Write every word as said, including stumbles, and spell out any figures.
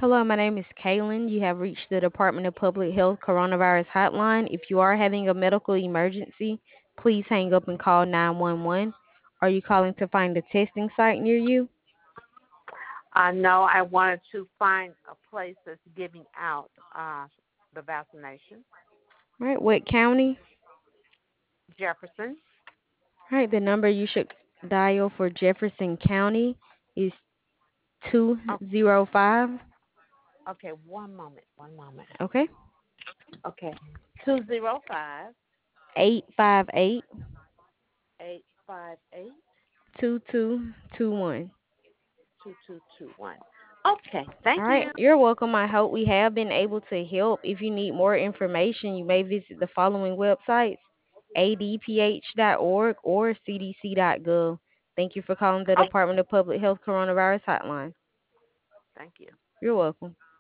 Hello, my name is Kaylin. You have reached the Department of Public Health Coronavirus Hotline. If you are having a medical emergency, please hang up and call nine one one. Are you calling to find a testing site near you? Uh, no, I wanted to find a place that's giving out uh, the vaccination. All right, what county? Jefferson. All right, the number you should dial for Jefferson County is Oh, two zero five. okay, one moment, one moment. Okay, Okay, two zero five eight five eight eight five eight two two two one. two two two one. Okay, All thank right, you. you're welcome. I hope we have been able to help. If you need more information, you may visit the following websites: a d p h dot org or c d c dot gov. Thank you for calling the Oh, Department of Public Health Coronavirus Hotline. thank you. You're welcome.